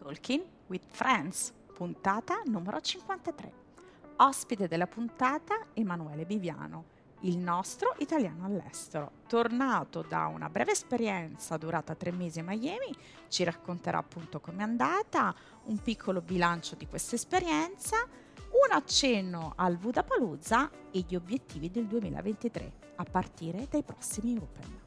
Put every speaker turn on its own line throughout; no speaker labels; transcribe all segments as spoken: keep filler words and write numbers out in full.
Talking with Friends, puntata numero cinquantatré. Ospite della puntata Emanuele Biviano, il nostro italiano all'estero. Tornato da una breve esperienza durata tre mesi a Miami, ci racconterà appunto com'è andata, un piccolo bilancio di questa esperienza, un accenno al Wodapalooza e gli obiettivi del duemilaventitré, a partire dai prossimi Open.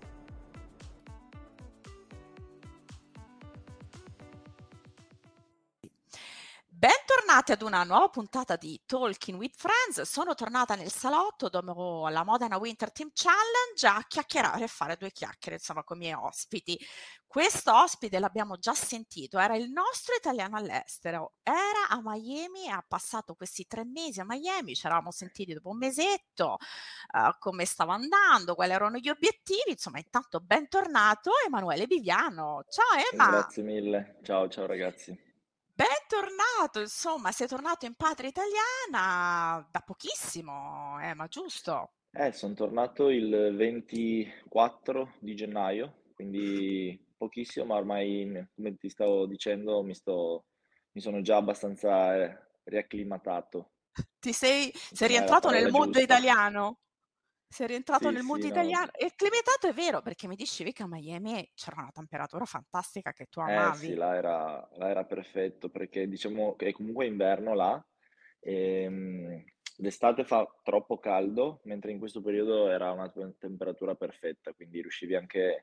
Bentornati ad una nuova puntata di Talking with Friends. Sono tornata nel salotto dopo la Modena Winter Team Challenge a chiacchierare e fare due chiacchiere, insomma, con i miei ospiti. Questo ospite l'abbiamo già sentito, era il nostro italiano all'estero, era a Miami, ha passato questi tre mesi a Miami, ci eravamo sentiti dopo un mesetto, uh, come stava andando, quali erano gli obiettivi, insomma, intanto bentornato Emanuele Biviano. Ciao Emma!
Grazie mille, ciao ciao ragazzi.
Bentornato, insomma, sei tornato in patria italiana da pochissimo, eh, ma giusto?
Eh, sono tornato il ventiquattro di gennaio, quindi pochissimo, ma ormai, come ti stavo dicendo, mi sto, mi sono già abbastanza eh, riacclimatato,
Ti sei,
mi
sei
sembra la
rientrato nel
parola
mondo
giusta.
italiano? Sei rientrato
Sì,
nel
sì,
mondo
no.
italiano? E acclimatato è vero, perché mi dicevi che a Miami c'era una temperatura fantastica che tu
Eh sì,
amavi.
là era, là era perfetto perché diciamo che è comunque inverno là. Ehm, D'estate fa troppo caldo, mentre in questo periodo era una te- temperatura perfetta, quindi riuscivi anche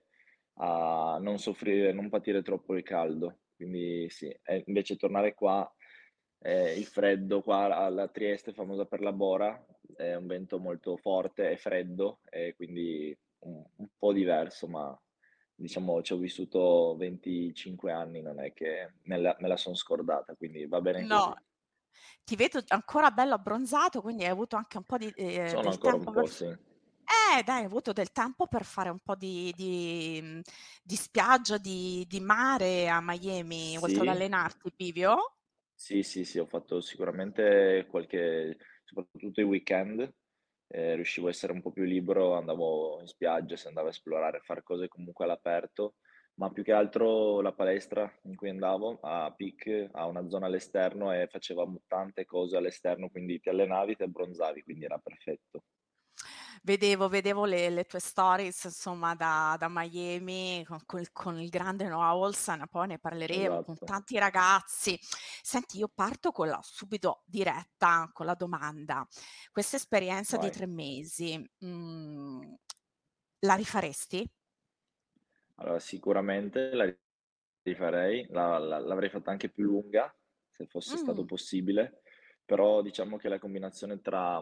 a non soffrire, non patire troppo il caldo. Quindi sì, e invece tornare qua, eh, il freddo qua alla Trieste, famosa per la Bora, è un vento molto forte e freddo, e quindi un, un po' diverso, ma diciamo ci ho vissuto venticinque anni, non è che me la, me la sono scordata, quindi va bene
No,
così.
ti vedo ancora bello abbronzato, quindi hai avuto anche un po' di, eh,
Sono
del
ancora un
tempo per...
po',
f-
sì.
Eh, dai, hai avuto del tempo per fare un po' di, di, mh, di spiaggia, di, di mare a Miami, oltre ad
Sì,
allenarti, Pivio?
sì, sì, sì, ho fatto sicuramente qualche, soprattutto i weekend, eh, riuscivo a essere un po' più libero, andavo in spiaggia, si andava a esplorare, a fare cose comunque all'aperto, ma più che altro la palestra in cui andavo a Peak ha una zona all'esterno e facevamo tante cose all'esterno, quindi ti allenavi, ti abbronzavi, quindi era perfetto.
Vedevo, vedevo le, le tue stories, insomma, da, da Miami con, col- con il grande Noah Olsen, poi ne parleremo con
Esatto,
tanti ragazzi. Senti, io parto con la, subito diretta con la domanda. Questa esperienza di
vai.
tre mesi, mm, la rifaresti?
Allora, sicuramente la rifarei, la- la- l'avrei fatta anche più lunga, se fosse stato
Mm,
possibile, però diciamo che la combinazione tra,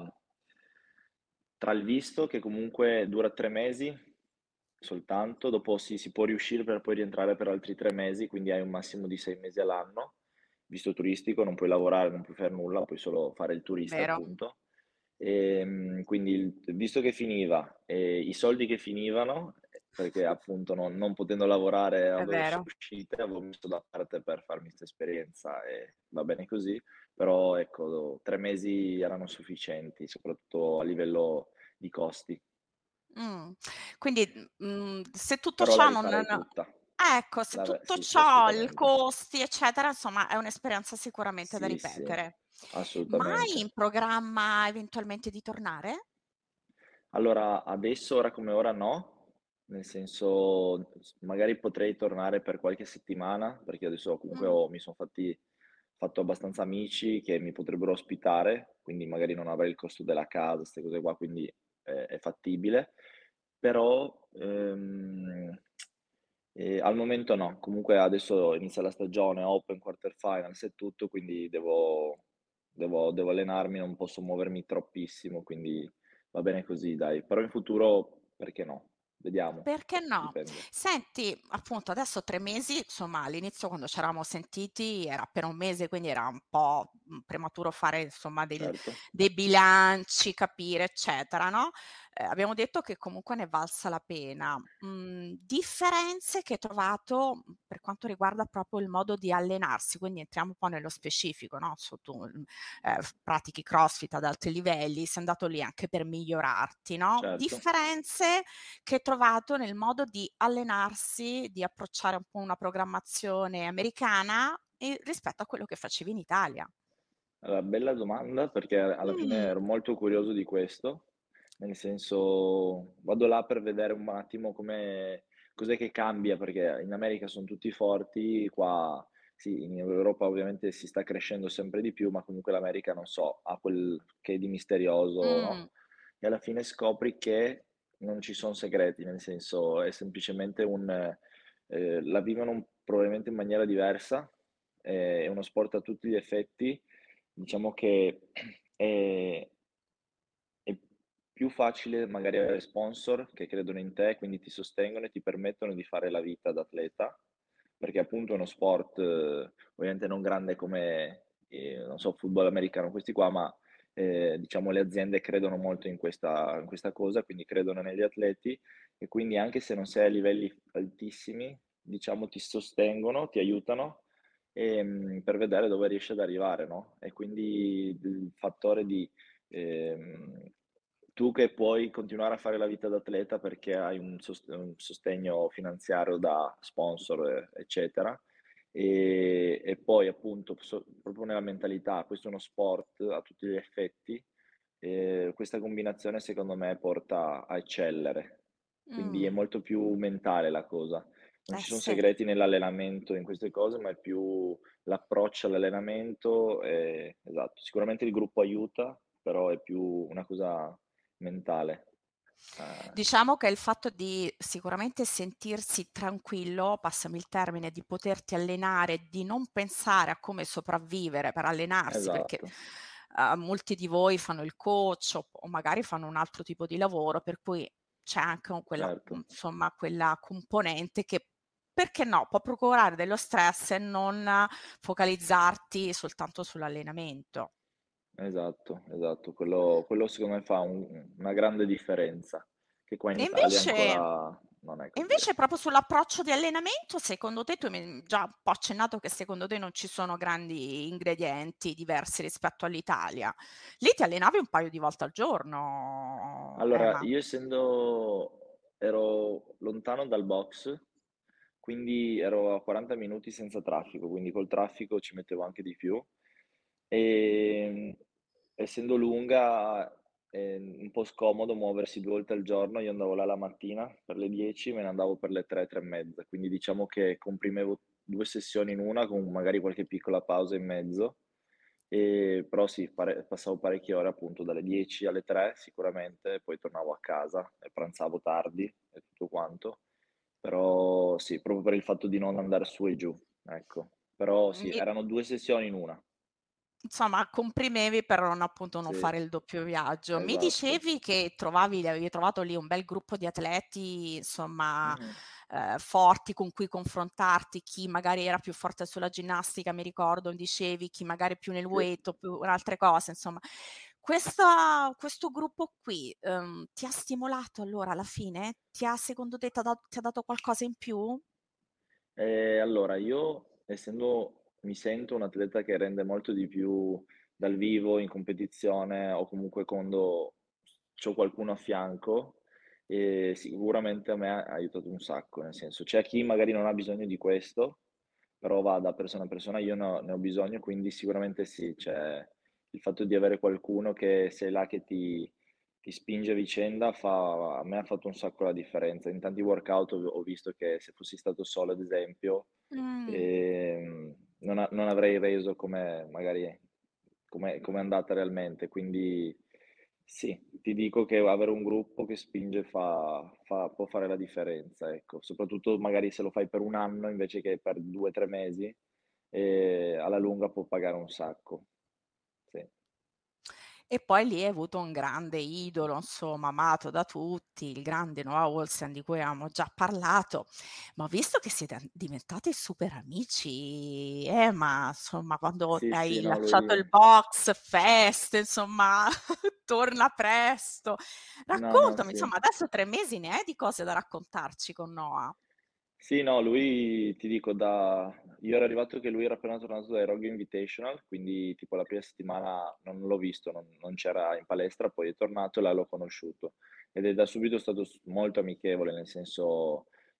tra il visto, che comunque dura tre mesi soltanto, dopo si, si può riuscire per poi rientrare per altri tre mesi, quindi hai un massimo di sei mesi all'anno, visto turistico, non puoi lavorare, non puoi fare nulla, puoi solo fare il turista,
vero,
appunto. E, quindi il visto che finiva e i soldi che finivano, perché appunto non, non potendo lavorare
è
avevo solo
vero.
uscite, avevo messo da parte per farmi questa esperienza e va bene così, però ecco, tre mesi erano sufficienti, soprattutto a livello di costi,
Mm. Quindi, mm, se tutto
però la
ciò non...
rifarei
no-
tutta.
Ecco, se
La-
tutto
sì, sì,
ciò, i
assolutamente.
costi, eccetera, insomma, è un'esperienza sicuramente da
Sì, sì,
ripetere. Mai in
assolutamente.
programma eventualmente di tornare?
Allora, adesso, ora come ora no, nel senso, s- magari potrei tornare per qualche settimana, perché adesso comunque
Mm.
ho- mi sono fatti, fatto abbastanza amici che mi potrebbero ospitare, quindi magari non avrei il costo della casa, queste cose qua, quindi eh, è fattibile. Però ehm, eh, al momento no, comunque adesso inizia la stagione, Open, Quarterfinals e tutto, quindi devo, devo, devo allenarmi, non posso muovermi troppissimo, quindi va bene così, dai. Però in futuro, perché no? Vediamo,
Perché no?
dipende.
Senti, appunto, adesso tre mesi, insomma, all'inizio quando ci eravamo sentiti era appena un mese, quindi era un po' mm, prematuro fare, insomma, del-
Certo,
dei bilanci, capire, eccetera, no? Eh, abbiamo detto che comunque ne è valsa la pena. Mm, differenze che hai trovato mm, per quanto riguarda proprio il modo di allenarsi, quindi entriamo un po' nello specifico, no? So, tu mm, eh, pratichi CrossFit ad alti livelli, sei andato lì anche per migliorarti, no?
certo.
Differenze che hai trovato nel modo di allenarsi, di approcciare un po' una programmazione americana e rispetto a quello che facevi in Italia?
Allora, bella domanda perché alla fine
Mh.
ero molto curioso di questo, nel senso vado là per vedere un attimo come cos'è che cambia, perché in America son tutti forti, qua sì, in Europa ovviamente si sta crescendo sempre di più, ma comunque l'America, non so, ha quel che di misterioso,
Mh.
no, e alla fine scopri che non ci son segreti, nel senso è semplicemente un ehm, la vivono probabilmente in maniera diversa, è uno sport a tutti gli effetti. Diciamo che è è più facile magari avere sponsor che credono in te, quindi ti sostengono e ti permettono di fare la vita da atleta, perché appunto è uno sport eh, ovviamente non grande come, ehm, non so, football americano, questi qua, ma, ehm, diciamo le aziende credono molto in questa in questa cosa, quindi credono negli atleti e quindi anche se non sei a livelli altissimi, diciamo ti sostengono, ti aiutano, ehm, per vedere dove riesci ad arrivare, no, e quindi il fattore di Ehm, tu che puoi continuare a fare la vita da atleta perché hai un sos un sostegno finanziario da sponsor, e eccetera, ehm, e poi appunto so proprio nella mentalità, questo è uno sport a tutti gli effetti, ehm, questa combinazione secondo me porta a eccellere. Quindi è
Mh.
molto più mentale la cosa. Non
Eh
ci son
sì.
segreti nell'allenamento, in queste cose, ma è più l'approccio all'allenamento, ehm esatto. Sicuramente il gruppo aiuta, però è più una cosa mentale. Ehm,
Diciamo che il fatto di sicuramente sentirsi tranquillo, passami il termine, di poterti allenare, di non pensare a come sopravvivere per allenarsi, perché,
esatto,
uhm, molti di voi fanno il coach o o magari fanno un altro tipo di lavoro, per cui c'è anche un quella mhmm,
certo,
insomma, quella componente che, perché no, può procurare dello stress e non focalizzarti soltanto sull'allenamento.
esatto, esatto. Quello quello secondo me fa un una grande differenza, che qua in
E
Italia
invece
ancora non è
E
così,
invece
ecco.
proprio sull'approccio di allenamento, secondo te, tu mi hai già un po' accennato che secondo te non ci sono grandi ingredienti diversi rispetto all'Italia. Lì ti allenavi un paio di volte al giorno,
Allora,
Ema?
io essendo ero lontano dal box, quindi ero a quaranta minuti senza traffico, quindi col traffico ci mettevo anche di più. Ehm, essendo lunga, è un po' scomodo muoversi due volte al giorno. Io andavo là la mattina per le dieci, me ne andavo per le tre, tre e mezza, quindi diciamo che comprimevo due sessioni in una con magari qualche piccola pausa in mezzo. Ehm, però sì, pare passavo parecchie ore appunto dalle dieci alle tre sicuramente, poi tornavo a casa e pranzavo tardi e tutto quanto. Però sì, proprio per il fatto di non andare su e giù, ecco. Però sì,
Mi
erano due sessioni in una.
Insomma, comprimevi per non appunto non
Sì,
fare il doppio viaggio. Mi
esatto.
dicevi che trovavi avevi trovato lì un bel gruppo di atleti, insomma,
Mh-mh.
ehm, forti con cui confrontarti, chi magari era più forte sulla ginnastica, mi ricordo, dicevi, chi magari più nel
Sì.
weight o più in altre cose, insomma. Questa questo gruppo qui, uhm, ti ha stimolato allora alla fine? Ti ha secondo te t'ha da ti ha dato qualcosa in più?
Ehm, allora io essendo mi sento un atleta che rende molto di più dal vivo, in competizione o comunque quando c'ho qualcuno a fianco, ehm, sicuramente a me ha aiutato un sacco, nel senso c'è chi magari non ha bisogno di questo, però va da persona a persona, io ne ho ne ho bisogno, quindi sicuramente sì, cioè il fatto di avere qualcuno che sei là che ti ti spinge a vicenda fa a me ha fatto un sacco la differenza. In tanti workout ho ho visto che se fossi stato solo, ad esempio,
Mh.
ehm, non a non avrei reso come magari come come è andata realmente. Quindi sì, ti dico che avere un gruppo che spinge fa fa può fare la differenza, ecco. Soprattutto magari se lo fai per un anno invece che per due, tre mesi, ehm, alla lunga può pagare un sacco. Sì.
E poi lì hai avuto un grande idolo, insomma, amato da tutti, il grande Noah Olsen di cui avevamo già parlato, ma ho visto che siete an diventati super amici, eh, ma insomma quando
Sì, sì,
hai
no,
lasciato il
lui
box, feste, insomma, torna presto.
no, no,
Raccontami,
sì.
insomma, adesso tre mesi ne hai di cose da raccontarci con Noah.
Sì, no, lui ti dico da io ero arrivato che lui era appena tornato dai Rogue Invitational, quindi tipo la prima settimana non l'ho visto, non non c'era in palestra, poi è tornato e là l'ho conosciuto. Ed è da subito stato s molto amichevole, nel senso,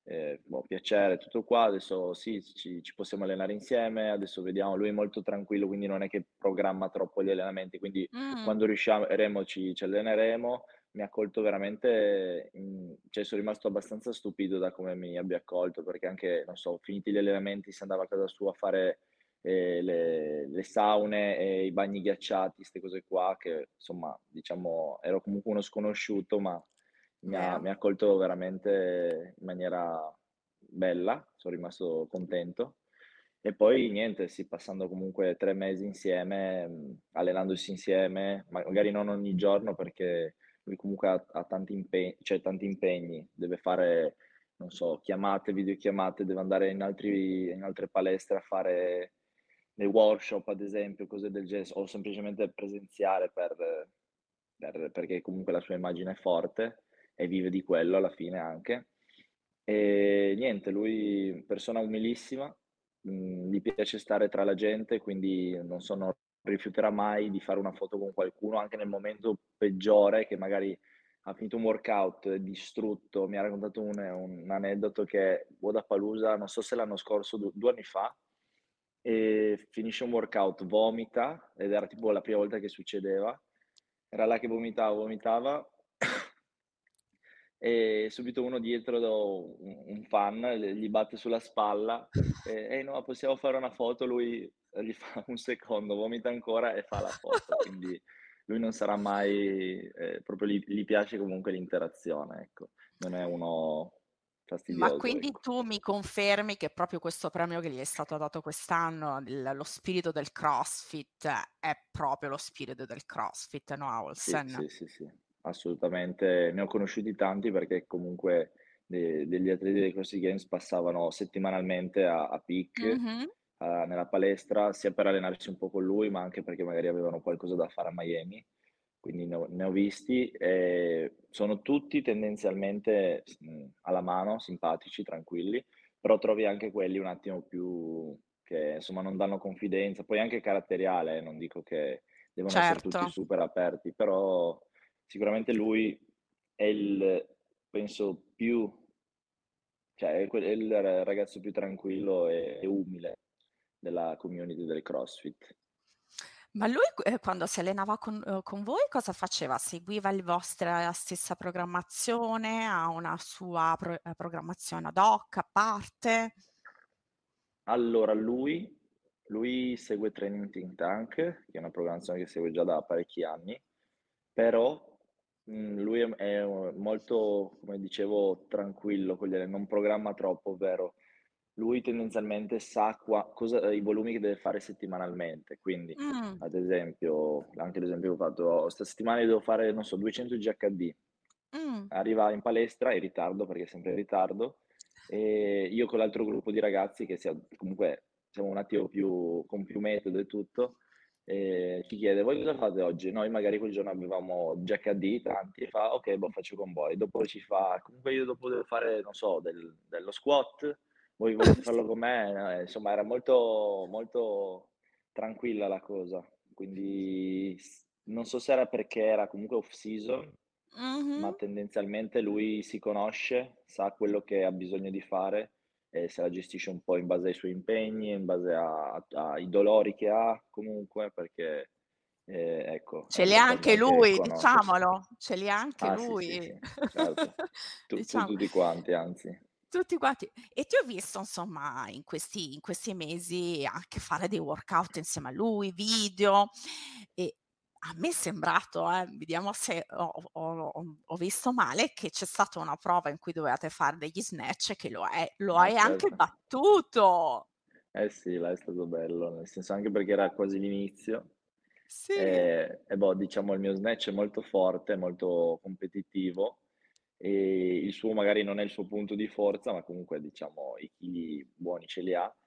ehm, boh, piacere, tutto qua, adesso sì, ci ci possiamo allenare insieme, adesso vediamo. Lui è molto tranquillo, quindi non è che programma troppo gli allenamenti, quindi
Mh,
quando riusciamo ci ci alleneremo. Mi ha accolto veramente, mhmm, cioè son rimasto abbastanza stupito da come mi abbia accolto, perché anche, non so, finiti gli allenamenti si andava a casa sua a fare, ehm, le le saune e i bagni ghiacciati, 'ste cose qua che, insomma, diciamo ero comunque uno sconosciuto, ma mi ha
vero?
mi ha accolto veramente in maniera bella, son rimasto contento. E poi niente, sì, passando comunque tre mesi insieme, mhmm, allenandosi insieme, ma magari non ogni giorno perché lui comunque ha ha tanti impe cioè tanti impegni, deve fare, non so, chiamate, videochiamate, deve andare in altri in altre palestre a fare dei workshop ad esempio, cose del genere, o semplicemente presenziare per per perché comunque la sua immagine è forte e vive di quello alla fine anche. E niente, lui persona umilissima, mhmm, gli piace stare tra la gente, quindi non so, non rifiuterà mai di fare una foto con qualcuno, anche nel momento peggiore, che magari ha finito un workout, è distrutto. Mi ha raccontato un un aneddoto che Wodapalooza, non so se l'anno scorso, du due anni fa, ehm, finisce un workout, vomita, ed era tipo la prima volta che succedeva. Era là che vomitava, vomitava e subito uno dietro, do un un fan, le gli batte sulla spalla: "Ehm, ehi Noah, possiamo fare una foto?" Lui gli fa un secondo, vomita ancora e fa la foto. Quindi lui non sarà mai, ehm, proprio gli gli piace comunque l'interazione, ecco. Non è uno
Ma
fastidioso,
quindi
ecco.
tu mi confermi che proprio questo premio che gli è stato dato quest'anno, il lo spirito del CrossFit, è proprio lo spirito del CrossFit, no,
Sì,
Olsen?
sì, sì, sì, assolutamente. Ne ho conosciuti tanti perché comunque de degli atleti dei CrossFit Games passavano settimanalmente a a Peak,
Mh-mh.
a nella palestra, sia per allenarsi un po' con lui, ma anche perché magari avevano qualcosa da fare a Miami, quindi ne ho ne ho visti, e sono tutti tendenzialmente s mhmm, alla mano, simpatici, tranquilli, però trovi anche quelli un attimo più che, insomma, non danno confidenza. Poi anche caratteriale, eh, non dico che devono essere
Certo.
tutti super aperti, però sicuramente lui è il, penso, più, cioè è que è il ra ragazzo più tranquillo e e umile della community del CrossFit.
Ma lui q ehm, quando si allenava con uhm, con voi cosa faceva? Seguiva il vostra stessa programmazione? Ha una sua pro ehm, programmazione ad hoc, a parte?
Allora lui lui segue Training Think Tank, che è una programmazione che segue già da parecchi anni, però, mhmm, lui è m è uhm, molto, come dicevo, tranquillo con gli alle non programma troppo, ovvero lui tendenzialmente sa qua cosa ehm, i volumi che deve fare settimanalmente. Quindi,
Mh,
ad esempio, anche l'esempio che ho fatto: "Sta settimana io devo fare, non so, duecento G H D."
mh.
Arriva in palestra in ritardo, perché è sempre in ritardo, e io con l'altro gruppo di ragazzi che sia comunque siamo un attimo più con più metodo e tutto, ehm, ci chiede: "Voi cosa fate oggi?" Noi magari quel giorno avevamo G H D tanti, e fa: "Okay, boh, faccio con voi." Dopo ci fa: "Comunque io dopo devo fare, non so, del dello squat, voi volete farlo con me?" Ehm, insomma era molto molto tranquilla la cosa. Quindi s non so se era perché era comunque off season, ma
Mh-mh.
tendenzialmente lui si conosce, sa quello che ha bisogno di fare e se la gestisce un po' in base ai suoi impegni, in base a a ai dolori che ha comunque, perché, ehm, ecco, è
Ce li ha anche
importante anche
lui,
conoscersi.
diciamolo, ce li ha anche
Ah sì, sì,
lui.
sì, certo. Tu tu
Diciamo.
tutti quanti anzi.
Tutti quanti. E ti ho visto insomma in questi in questi mesi anche fare dei workout insieme a lui, video, e a me è sembrato, eh, vediamo se ho ho ho ho visto male, che c'è stata una prova in cui dovevate fare degli snatch e che lo hai lo
Ah
hai anche
certo.
battuto.
Eh sì, là è stato bello, nel senso anche perché era quasi l'inizio.
Sì.
Ehm, e boh, diciamo il mio snatch è molto forte, molto competitivo, e il suo magari non è il suo punto di forza, ma comunque diciamo i chili buoni ce li ha.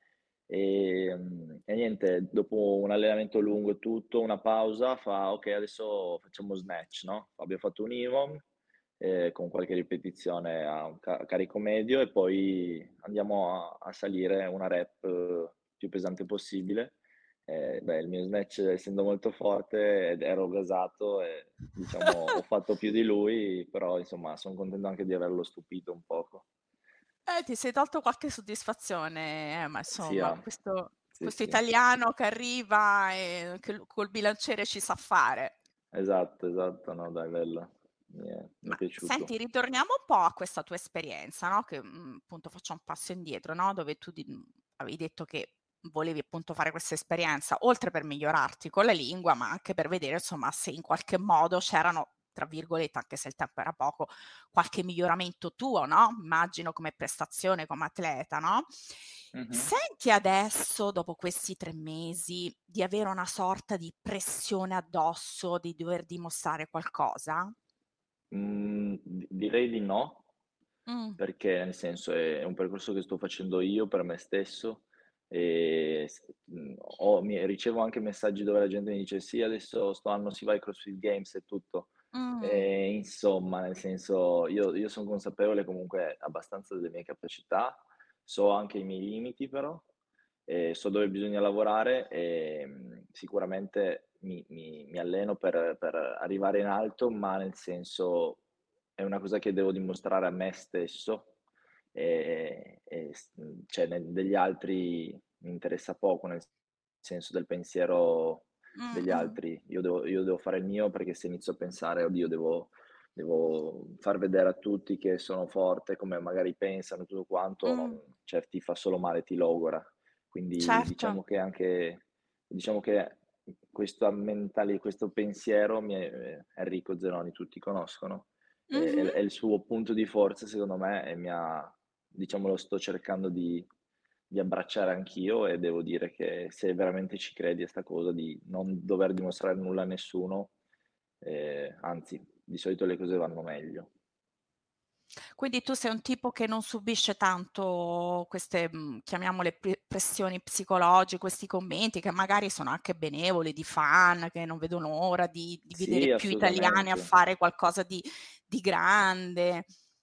Ehm, e niente, dopo un allenamento lungo e tutto, una pausa, fa: "Okay, adesso facciamo snatch", no, abbiamo fatto un E M O M, ehm, con qualche ripetizione a un ca carico medio, e poi andiamo a a salire una rep eh, più pesante possibile. Ehm, beh, il mio snatch essendo molto forte ed ero gasato, e diciamo ho fatto più di lui, però insomma son contento anche di averlo stupito un poco.
Eh, ti sei tolto qualche soddisfazione, eh, ma
Sì,
insomma
ah,
questo
sì,
questo
sì,
italiano che arriva e che l col bilanciere ci sa fare.
esatto, esatto, no dai, bello, mi è, mi è
Ma
piaciuto.
senti, ritorniamo un po' a questa tua esperienza, no, che, mhmm, appunto facciamo un passo indietro, no, dove tu di mhmm, avevi detto che volevi appunto fare questa esperienza, oltre per migliorarti con la lingua, ma anche per vedere insomma se in qualche modo c'erano, tra virgolette, anche se il tempo era poco, qualche miglioramento tuo, no, immagino come prestazione, come atleta, no.
Mhm.
Senti adesso, dopo questi tre mesi, di avere una sorta di pressione addosso, di dover dimostrare qualcosa?
Mm, di- direi di no,
Mh.
perché nel senso è, è un percorso che sto facendo io per me stesso e s- mh, ho- mi- ricevo anche messaggi dove la gente mi dice sì, adesso sto anno si va ai CrossFit Games e tutto.
Mh.
E, insomma, nel senso io, io sono consapevole comunque abbastanza delle mie capacità, so anche i miei limiti però, e so dove bisogna lavorare e mh, sicuramente mi, mi- mi alleno per, per arrivare in alto, ma nel senso è una cosa che devo dimostrare a me stesso e, e s- cioè, ne- degli altri mi interessa poco, nel senso del pensiero degli
Mh-mh.
altri. Io devo, io devo fare il mio perché se inizio a pensare, oddio, devo, devo far vedere a tutti che sono forte, come magari pensano, tutto quanto,
Mh.
non, cioè, ti fa solo male, ti logora. Quindi
Certo.
diciamo che anche, diciamo che questa mentali, questo pensiero mi è, Enrico Zeroni, tutti conoscono, è, è-
Mh-mh.
è il suo punto di forza secondo me e mi ha, diciamo, lo sto cercando di, di abbracciare anch'io e devo dire che se veramente ci credi a sta cosa di non dover dimostrare nulla a nessuno, eh, anzi, di solito le cose vanno meglio.
Quindi tu sei un tipo che non subisce tanto queste, mhmm, chiamiamole pre pressioni psicologi questi commenti che magari sono anche benevoli, di fan che non vedono l'ora di di vedere
Sì,
più italiani a
assolutamente.
fare qualcosa di di grande.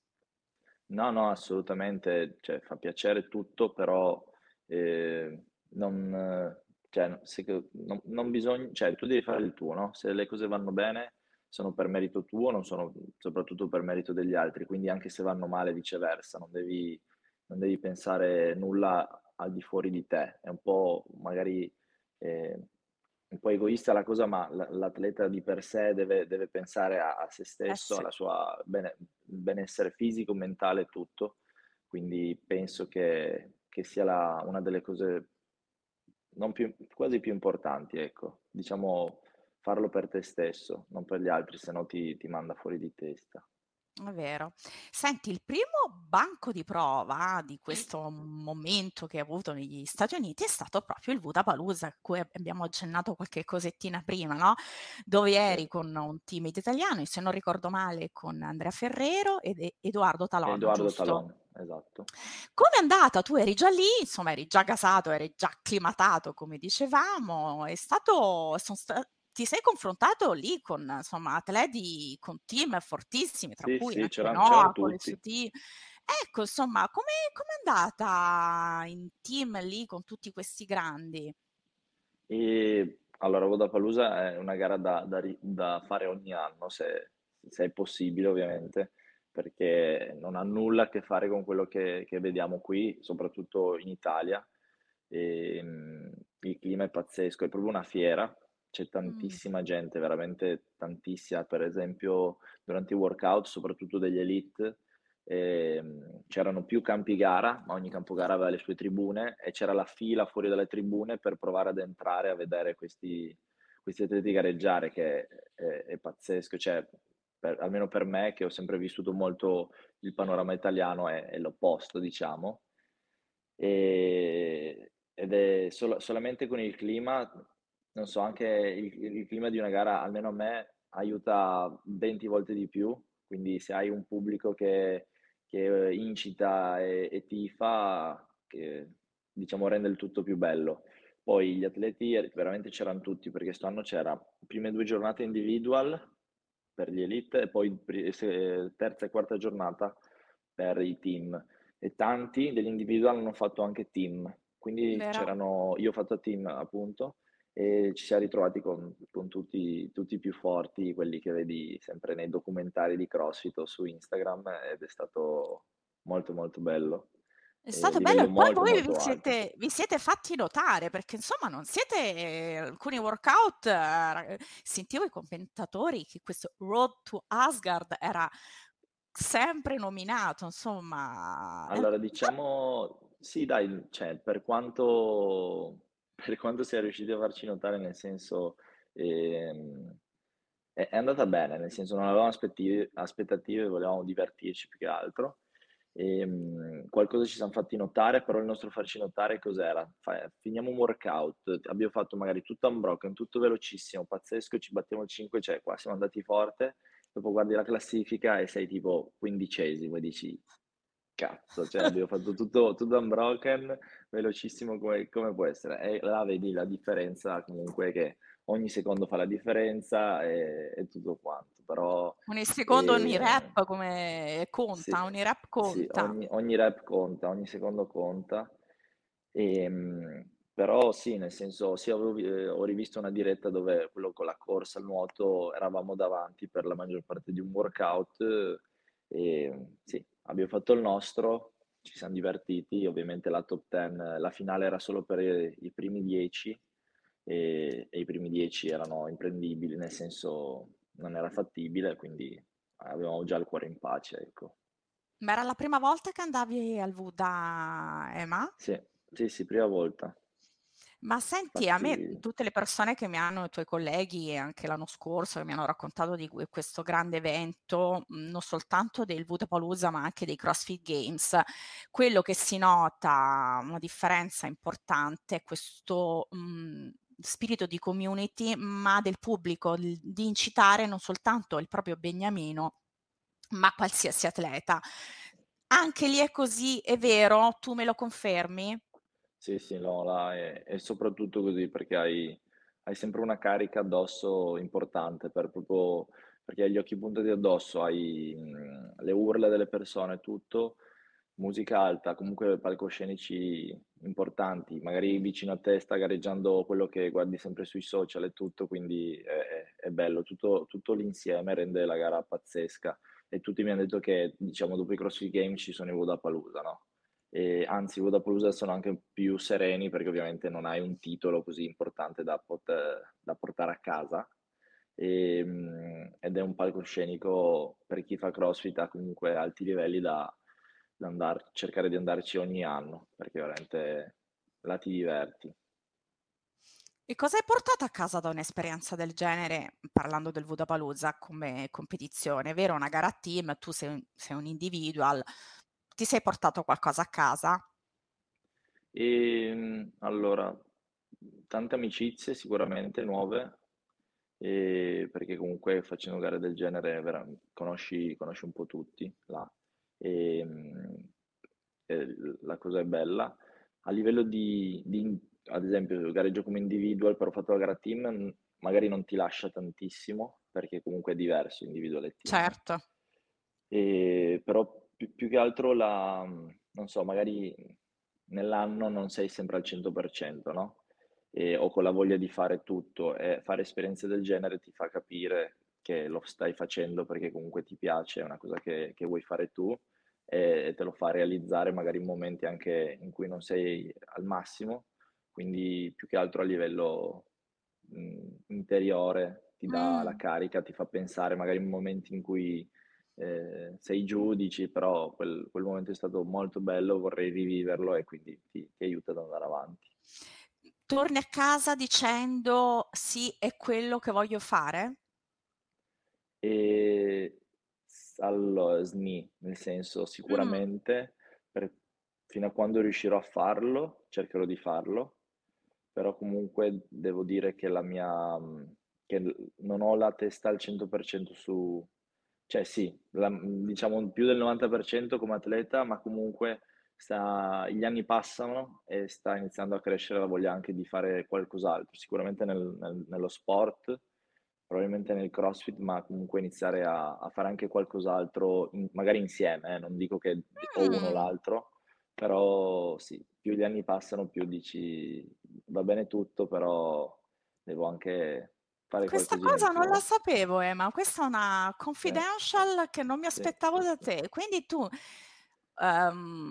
No, no, assolutamente, cioè fa piacere tutto, però eh, non, eh, cioè, no- se che- non, non bisogna, cioè tu devi fare il tuo, no? Se le cose vanno bene sono per merito tuo, non sono soprattutto per merito degli altri, quindi anche se vanno male viceversa, non devi, non devi pensare nulla al di fuori di te, è un po' magari eh, un po' egoista la cosa, ma l- l'atleta di per sé deve, deve pensare a, a se
Eh
stesso,
sì.
alla sua bene- benessere fisico, mentale e tutto. Quindi penso che, che sia la- una delle cose non più- quasi più importanti, ecco. Diciamo farlo per te stesso, non per gli altri, se no ti, ti manda fuori di testa.
È vero. Senti, il primo banco di prova di questo momento che hai avuto negli Stati Uniti è stato proprio il Wodapalooza, a cui ab abbiamo accennato qualche cosettina prima, no, dove
Sì.
eri con un team italiano e se non ricordo male con Andrea Ferrero ed E Edoardo Talon,
Edoardo
giusto?
Talon, esatto.
Com'è andata? Tu eri già lì, insomma eri già gasato, eri già acclimatato come dicevamo, è stato son sta ti sei confrontato lì con, insomma, atleti con team fortissimi, tra
Sì,
cui
sì,
anche
c'era- c'erano
Noah con il suo
tutti.
team. Ecco, insomma, come com'è andata in team lì con tutti questi grandi?
E allora, Vodapalooza è una gara da, da ri- da fare ogni anno, se, se è possibile ovviamente, perché non ha nulla a che fare con quello che, che vediamo qui, soprattutto in Italia. E, mm, il clima è pazzesco, è proprio una fiera, c'è
Mh,
tantissima gente, veramente tantissima. Per esempio, durante i workout, soprattutto degli elite, ehm, c'erano più campi gara, ma ogni campo gara aveva le sue tribune e c'era la fila fuori dalle tribune per provare ad entrare a vedere questi, questi atleti gareggiare, che è, è pazzesco. Cioè, per- almeno per me, che ho sempre vissuto molto il panorama italiano, è, è l'opposto, diciamo. E- ed è sol- solamente con il clima, non so, anche il, il clima di una gara, almeno a me, aiuta venti volte di più. Quindi se hai un pubblico che che eh, incita e, e tifa, che diciamo rende il tutto più bello. Poi gli atleti eh, veramente c'erano tutti, perché quest'anno c'era prime due giornate individual per gli elite e poi pri- se- terza e quarta giornata per i team. E tanti degli individual hanno fatto anche team. Quindi
vero?
c'erano, io ho fatto team appunto e ci siamo ritrovati con, con tutti, tutti i più forti, quelli che vedi sempre nei documentari di CrossFit o su Instagram ed è stato molto molto bello.
È
e
stato bello
livello
e poi
molto,
voi vi
molto alto.
siete vi siete fatti notare, perché insomma non siete ehm, alcuni workout, ra sentivo i commentatori che questo Road to Asgard era sempre nominato, insomma, era
Allora diciamo sì dai, mhmm, cioè per quanto per quanto sia riusciti a farci notare, nel senso, ehm, è è andata bene, nel senso non avevamo aspettive aspettative, volevamo divertirci più che altro. Ehm, qualcosa ci siam fatti notare, però il nostro farci notare cos'era? Fa finiamo un workout, abbiamo fatto magari tutto unbroken, tutto velocissimo, pazzesco, ci battiamo il cinque, cioè qua siamo andati forte, dopo guardi la classifica e sei tipo quindicesimo e dici: "Cazzo, cioè abbiamo fatto tutto tutto unbroken, velocissimo come come può essere?" E là vedi la differenza comunque che ogni secondo fa la differenza e e tutto quanto. Però,
ogni secondo, ogni
ehm
rep come
sì,
conta, ogni rep
sì,
conta.
ogni ogni rep conta, ogni secondo conta. Ehm, però sì, nel senso sì, avevo vi ehm, ho rivisto una diretta dove quello con la corsa al nuoto eravamo davanti per la maggior parte di un workout, ehm, sì, abbiamo fatto il nostro, ci siam divertiti, ovviamente la top dieci la finale era solo per i i primi dieci, ehm, e i primi dieci erano imprendibili, nel senso non era fattibile, quindi avevamo già il cuore in pace, ecco.
Ma era la prima volta che andavi al V da EMA?
Sì, sì, sì, prima volta.
Ma senti, a me
Infatti
tutte le persone che mi hanno i tuoi colleghi anche l'anno scorso, che mi hanno raccontato di que questo grande evento, mhmm, non soltanto del Wodapalooza, ma anche dei CrossFit Games, quello che si nota una differenza importante è questo, mhmm, spirito di community, ma del pubblico, l di incitare non soltanto il proprio beniamino, ma qualsiasi atleta. Anche lì è così, è vero? Tu me lo confermi?
sì, sì, no, là è è soprattutto così perché hai hai sempre una carica addosso importante per proprio perché hai gli occhi puntati addosso, hai, mhmm, le urla delle persone, tutto, musica alta, comunque palcoscenici importanti, magari vicino a te sta gareggiando quello che guardi sempre sui social e tutto, quindi è è è bello. Tutto tutto l'insieme rende la gara pazzesca e tutti mi han detto che, diciamo, dopo i CrossFit Games ci sono i Wodapalooza, no? Ehm, anzi, i Wodapalooza sono anche più sereni perché ovviamente non hai un titolo così importante da pot da portare a casa, ehm, ed è un palcoscenico per chi fa CrossFit a comunque alti livelli da da andar cercare di andarci ogni anno, perché veramente là ti diverti.
E cosa hai portato a casa da un'esperienza del genere, parlando del Wodapalooza come competizione? È vero, una gara a team, tu sei un sei un individual, ti sei portato qualcosa a casa?
Ehm, allora, tante amicizie sicuramente nuove, ehm, perché comunque facendo gare del genere vera conosci conosci un po' tutti là. Ehm, e l la cosa è bella. A livello di di in ad esempio gareggio come individual, però ho fatto la gara a team, mhmm, magari non ti lascia tantissimo, perché comunque è diverso individual e team.
Certo.
Ehm, però più più che altro la mhmm, non so, magari nell'anno non sei sempre al cento per cento, no, ehm, o con la voglia di fare tutto, e fare esperienze del genere ti fa capire che lo stai facendo perché comunque ti piace, è una cosa che che vuoi fare tu, e e te lo fa realizzare magari in momenti anche in cui non sei al massimo, quindi più che altro a livello, mhmm, interiore ti dà la
Mh.
carica, ti fa pensare magari in momenti in cui ehm, sei giù, dici: "Però quel quel momento è stato molto bello, vorrei riviverlo", e quindi ti ti aiuta ad andare avanti.
Torni a casa dicendo: "Sì, è quello che voglio fare"?
Ehm, s allo sni, nel senso
Mh.
sicuramente per fino a quando riuscirò a farlo, cercherò di farlo, però comunque devo dire che la mia mhmm, che l non ho la testa al cento per cento su cioè sì, la mhmm, diciamo più del novanta per cento come atleta, ma comunque sta gli anni passano e sta iniziando a crescere la voglia anche di fare qualcos'altro. Sicuramente nel nel nello sport, probabilmente nel CrossFit, ma comunque iniziare a a fare anche qualcos'altro, in magari insieme, eh, non dico che d o uno o
Mh.
l'altro, però sì, più gli anni passano più dici: "Va bene tutto, però devo anche fare
Questa
qualcosina in
cosa
più",
non la
no?
sapevo, Ema, questa è una
Sì,
confidential che non mi
sì,
aspettavo
sì,
da
sì.
te. Quindi tu, ehm,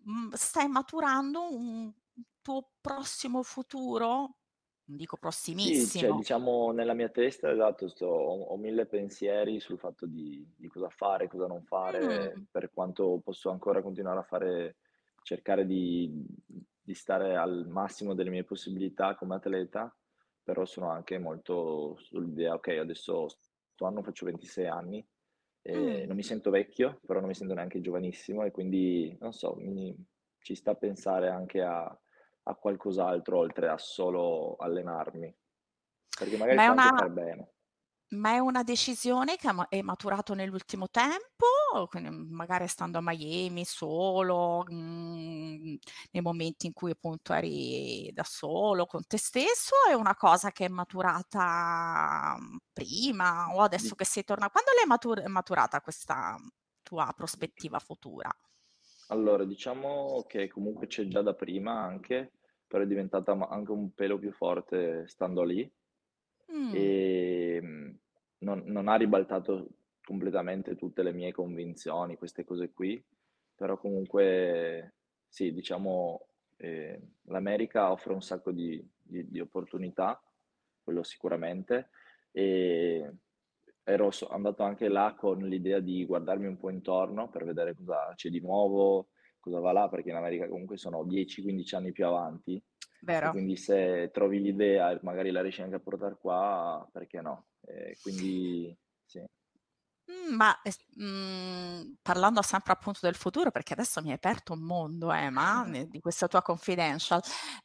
mhmm, stai maturando un tuo prossimo futuro? Non dico
Sì, cioè
prossimissimo.
diciamo nella mia testa, esatto, sto ho ho mille pensieri sul fatto di di cosa fare, cosa non fare,
Mh.
per quanto posso ancora continuare a fare cercare di di stare al massimo delle mie possibilità come atleta, però sono anche molto sull'idea: "Okay, adesso 'sto anno faccio ventisei anni, ehm,
Mh.
non mi sento vecchio, però non mi sento neanche giovanissimo", e quindi non so, mi ci sta a pensare anche a a qualcos'altro oltre a solo allenarmi. Perché magari
Ma è
può anche
una
far bene.
Ma è una decisione che ha ma è maturato nell'ultimo tempo? O quindi, mhmm, magari stando a Miami solo, mhmm, nei momenti in cui appunto eri da solo con te stesso, o è una cosa che è maturata, mhmm, prima o
Di
adesso che sei torna quando l'hai matur maturata questa tua prospettiva futura?
allora, diciamo che comunque c'è già da prima anche, però è diventata ma anche un pelo più forte stando lì.
Mh,
Ehm, non non ha ribaltato completamente tutte le mie convinzioni, queste cose qui, però comunque sì, diciamo, ehm, l'America offre un sacco di di di opportunità, quello sicuramente. Ehm, ero so andato anche là con l'idea di guardarmi un po' intorno per vedere cosa c'è di nuovo, cosa va là, perché in America comunque sono dieci, quindici anni più avanti e
vero.
quindi se trovi l'idea e magari la riesci anche a portar qua, perché no? Ehm, quindi sì,
Mhmm, ma es mhmm, parlando sempre appunto del futuro, perché adesso mi hai aperto un mondo, Ema, ne di questa tua confidential.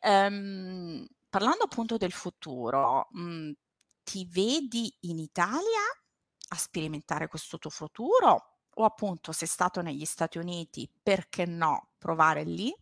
Ehm, parlando appunto del futuro, mhmm, ti vedi in Italia a sperimentare questo tuo futuro o appunto sei stato negli Stati Uniti, perché no, provare lì?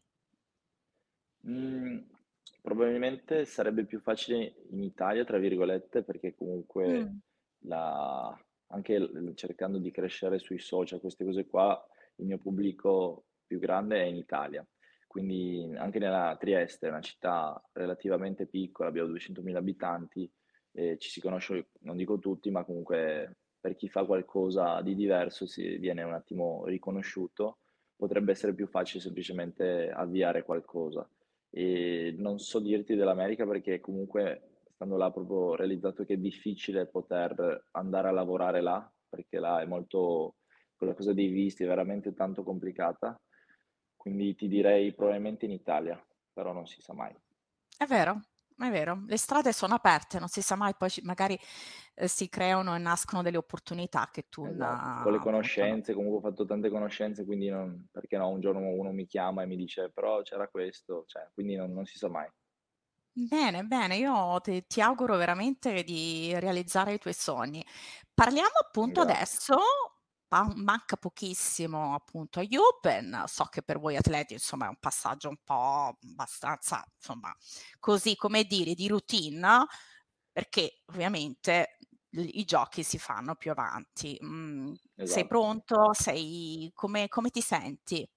mhmm, probabilmente sarebbe più facile in Italia, tra virgolette, perché comunque
Mh.
la anche l cercando di crescere sui social, queste cose qua, il mio pubblico più grande è in Italia. Quindi anche nella Trieste, una città relativamente piccola, abbiamo duecentomila abitanti, ehm, ci si conosce, non dico tutti, ma comunque per chi fa qualcosa di diverso si viene un attimo riconosciuto. Potrebbe essere più facile semplicemente avviare qualcosa. E non so dirti dell'America perché comunque stando là proprio ho realizzato che è difficile poter andare a lavorare là, perché là è molto quella cosa dei visti è veramente tanto complicata. Quindi ti direi probabilmente in Italia, però non si sa mai.
È vero, è vero. Le strade sono aperte, non si sa mai, poi ci magari, ehm, si creano e nascono delle opportunità che tu n
Esatto. Con le
appunto no.
conoscenze, comunque ho fatto tante conoscenze, quindi non perché no, un giorno uno mi chiama e mi dice: "Però c'era questo", cioè quindi non non si sa mai.
Bene, bene, io te ti auguro veramente di realizzare i tuoi sogni. Parliamo appunto
Grazie.
adesso pa manca pochissimo appunto agli Open. So che per voi atleti, insomma, è un passaggio un po' abbastanza, insomma, così come dire, di routine, perché ovviamente l i giochi si fanno più avanti. Mhmm, sei
Esatto.
pronto? Sei come come ti senti?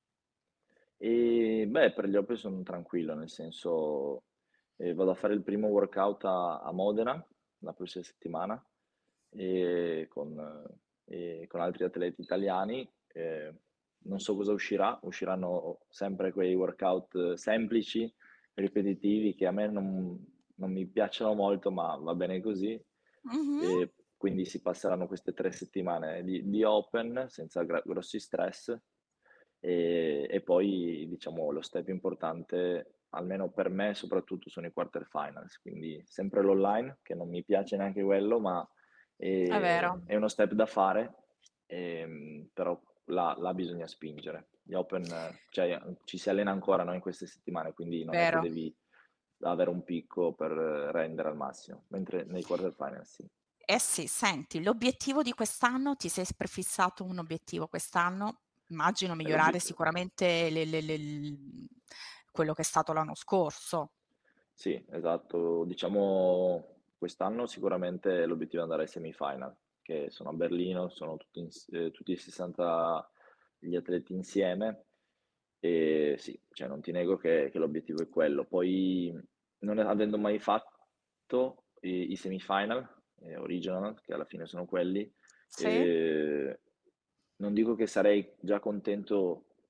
Ehm, beh, per gli Open sono tranquillo, nel senso, ehm, vado a fare il primo workout a a Modena la prossima settimana, ehm, con ehm, con altri atleti italiani. Ehm, non so cosa uscirà, usciranno sempre quei workout semplici, ripetitivi, che a me non non mi piacciono molto, ma va bene così.
Mh-mh.
E quindi si passeranno queste tre settimane di di Open senza gra grossi stress. Ehm, e poi diciamo lo step importante, almeno per me soprattutto, sono i quarter finals, quindi sempre l'online, che non mi piace neanche quello, ma,
È vero.
ehm, è uno step da fare, ehm, però là là bisogna spingere. Gli Open cioè ci si allena ancora, no, in queste settimane, quindi non è che
Vero.
devi avere un picco per rendere al massimo, mentre nei quarter finals sì.
Eh sì, senti, l'obiettivo di quest'anno ti sei s prefissato un obiettivo quest'anno? Immagino
E l'obie
migliorare sicuramente le le le l mhmm, quello che è stato l'anno scorso.
Sì, esatto. Diciamo quest'anno sicuramente l'obiettivo è andare ai semifinal, che sono a Berlino, sono tutti ins ehm, tutti e sessanta gli atleti insieme. E sì, cioè non ti nego che che l'obiettivo è quello. Poi non avendo mai fatto i i semifinal, ehm, o regional, che alla fine sono quelli,
Sì?
ehm, non dico che sarei già contento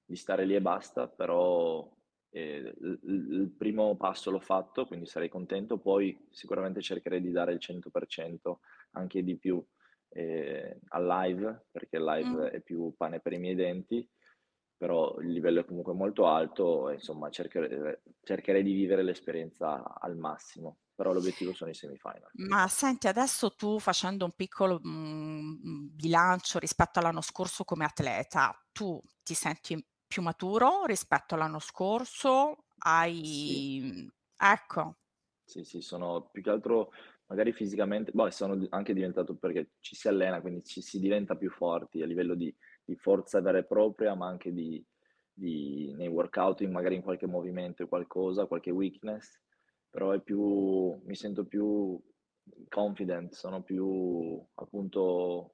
di stare lì e basta, però eh, il, il primo passo l'ho fatto, quindi sarei contento, poi sicuramente cercherei di dare il cento per cento, anche di più, eh, al live, perché il
Mh.
live è più pane per i miei denti, però il livello è comunque molto alto e insomma cercherei, cercherei di vivere l'esperienza al massimo, però l'obiettivo sono i semifinal.
Ma senti, adesso tu facendo un piccolo, mhmm, bilancio rispetto all'anno scorso come atleta, tu ti senti più maturo rispetto all'anno scorso?
Sì,
Hai mhmm, ecco.
sì, sì, sono più che altro magari fisicamente, poi sono di- anche diventato perché ci si allena, quindi ci si diventa più forti a livello di, di forza vera e propria, ma anche di, di- nei workout, magari in qualche movimento e qualcosa, qualche weakness, però è più, mi sento più confident, sono più appunto,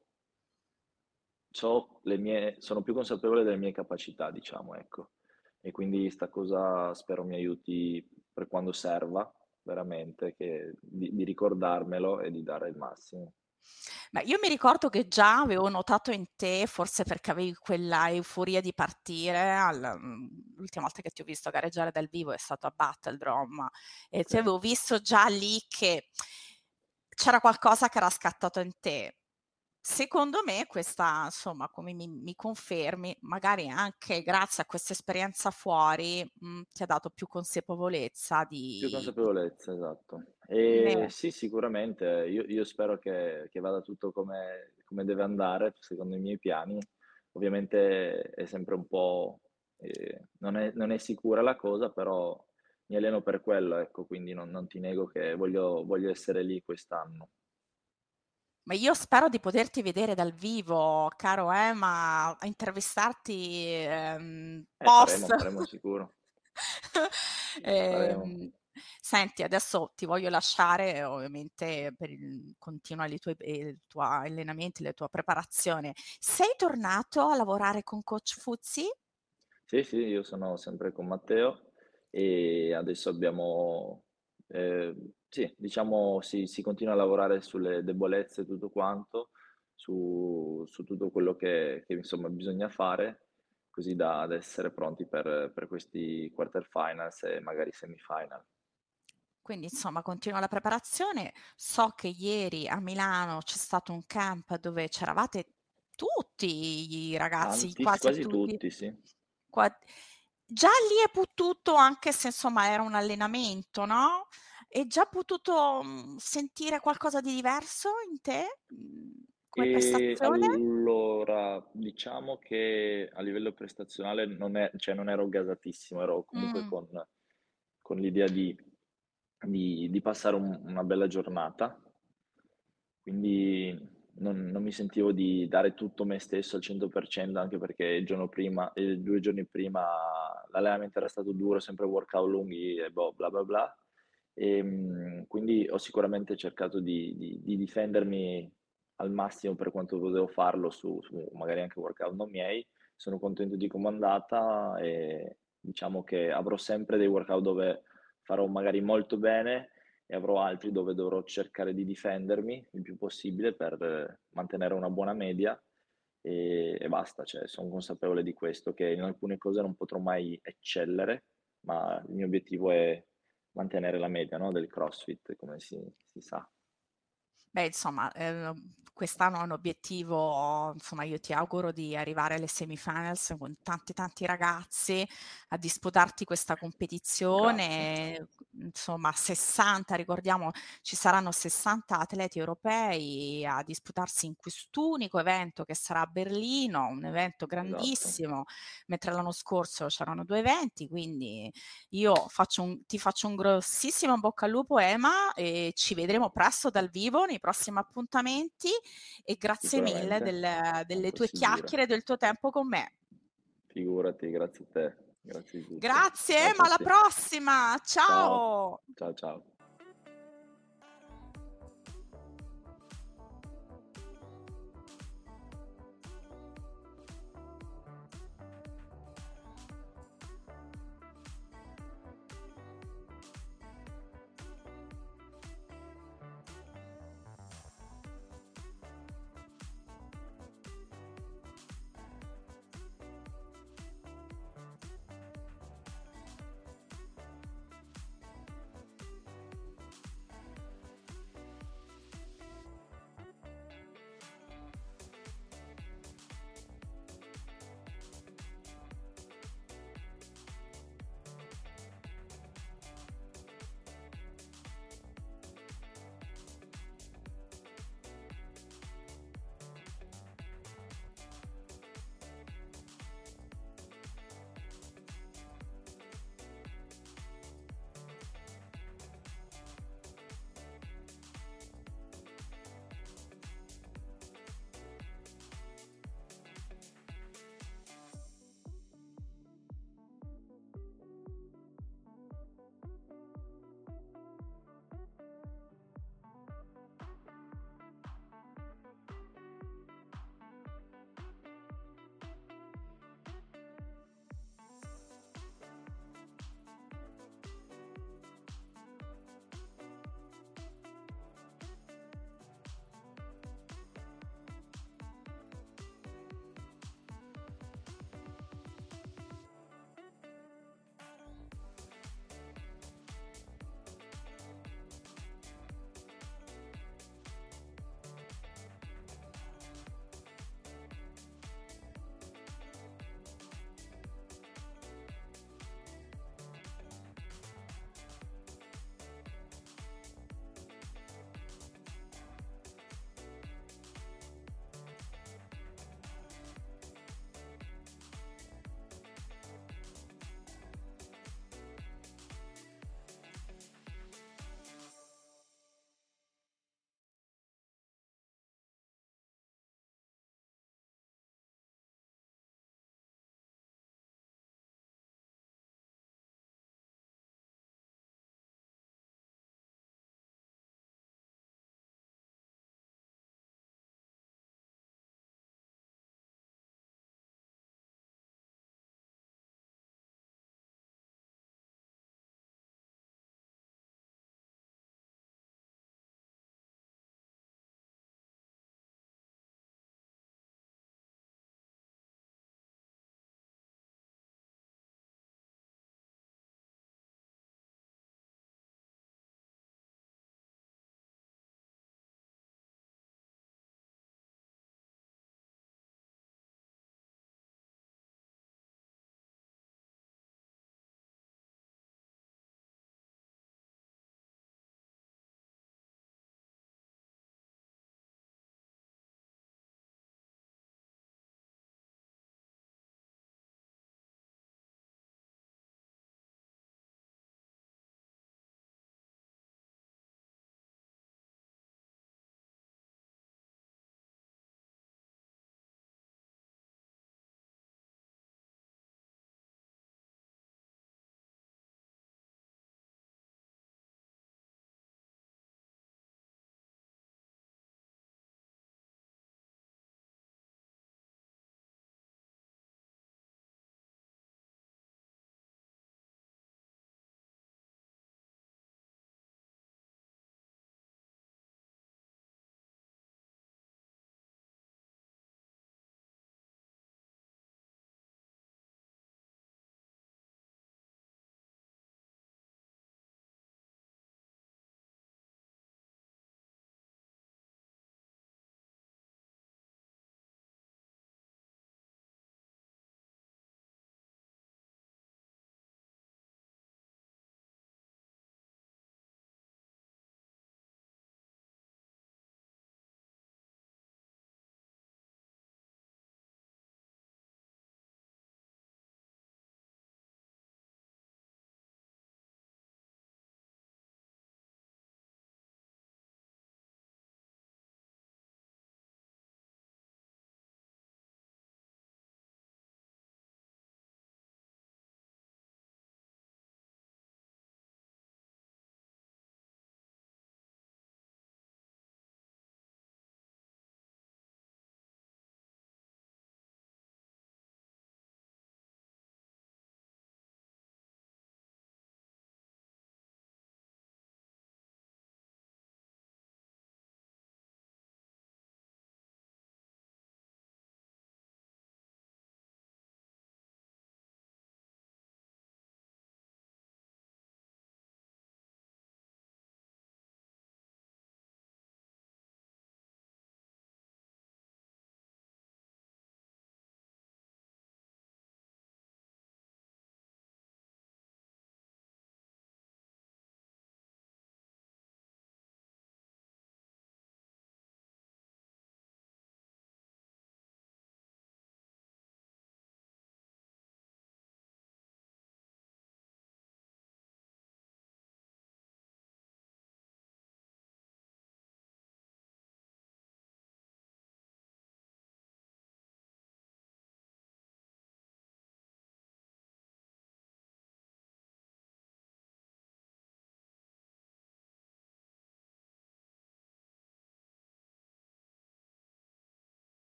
so le mie, sono più consapevole delle mie capacità, diciamo, ecco. E quindi sta cosa spero mi aiuti per quando serva, veramente, che- di, di ricordarmelo e di dare il massimo.
Beh, io mi ricordo che già avevo notato in te, forse perché avevi quella euforia di partire, al- mm, l'ultima volta che ti ho visto gareggiare dal vivo è stato a Battledrome e
Sì.
ti avevo visto già lì che c'era qualcosa che era scattato in te. Secondo me questa, insomma, come mi, mi confermi, magari anche grazie a questa esperienza fuori, mh, ti ha dato più consapevolezza
Più
di, di-
consapevolezza, esatto. E
ne-
sì, sicuramente, io, io spero che, che vada tutto come, come deve andare, secondo i miei piani. Ovviamente è sempre un po', eh, non è, non è sicura la cosa, però mi alleno per quello, ecco, quindi non, non ti nego che voglio, voglio essere lì quest'anno.
Ma io spero di poterti vedere dal vivo, caro Emma, a intervistarti ehm,
Eh,
post.
faremo, faremo sicuro, faremo.
Ehm, senti, adesso ti voglio lasciare, ovviamente, per il, continua i tuoi, i tuoi allenamenti, la tua preparazione. Sei tornato a lavorare con Coach Fuzzi?
Sì, sì, io sono sempre con Matteo e adesso abbiamo, eh, sì, diciamo, si, si continua a lavorare sulle debolezze e tutto quanto, su, su tutto quello che, che, insomma bisogna fare, così da, da essere pronti per, per questi quarterfinals e magari semifinal.
Quindi insomma continua la preparazione. So che ieri a Milano c'è stato un camp dove c'eravate tutti i ragazzi,
Tanti,
quasi
quasi
tutti.
tutti, sì.
Qua- Già lì è potuto, anche se insomma era un allenamento, no? È già potuto mm, sentire qualcosa di diverso in te, mm, come
E
prestazione?
allora, diciamo che a livello prestazionale non è, cioè non ero gasatissimo, ero comunque
Mm.
con, con l'idea di, di- di passare un- una bella giornata, quindi non, non mi sentivo di dare tutto me stesso al cento per cento, anche perché il giorno prima, eh, due giorni prima l'allenamento era stato duro, sempre workout lunghi e boh, bla bla bla. E, mh, quindi ho sicuramente cercato di, di- di difendermi al massimo per quanto potevo farlo su, su magari anche workout non miei. Sono contento di come è andata e diciamo che avrò sempre dei workout dove farò magari molto bene e avrò altri dove dovrò cercare di difendermi il più possibile per eh, mantenere una buona media e, e basta, cioè, sono consapevole di questo, che in alcune cose non potrò mai eccellere, ma il mio obiettivo è mantenere la media, no, del CrossFit, come si, si sa.
Beh, insomma, ehm, quest'anno è un obiettivo, insomma, io ti auguro di arrivare alle semifinals con tanti tanti ragazzi a disputarti questa
Grazie,
competizione, insomma, sessanta, ricordiamo, ci saranno sessanta atleti europei a disputarsi in quest'unico evento che sarà a Berlino, un evento
esatto.
grandissimo, mentre l'anno scorso c'erano due eventi, quindi io faccio un- ti faccio un grossissimo in bocca al lupo, Ema, e ci vedremo presto dal vivo nei prossimi appuntamenti e grazie mille
Sicuramente,
del- delle
quanto
tue
si dura.
chiacchiere e del tuo tempo con me.
Figurati, grazie a te, grazie di tutto. Ciao
Grazie,
a
Ema, alla
tutti.
prossima!
Ciao,
Ciao!
ciao ciao.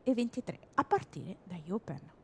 e ventitré a partire dagli Open.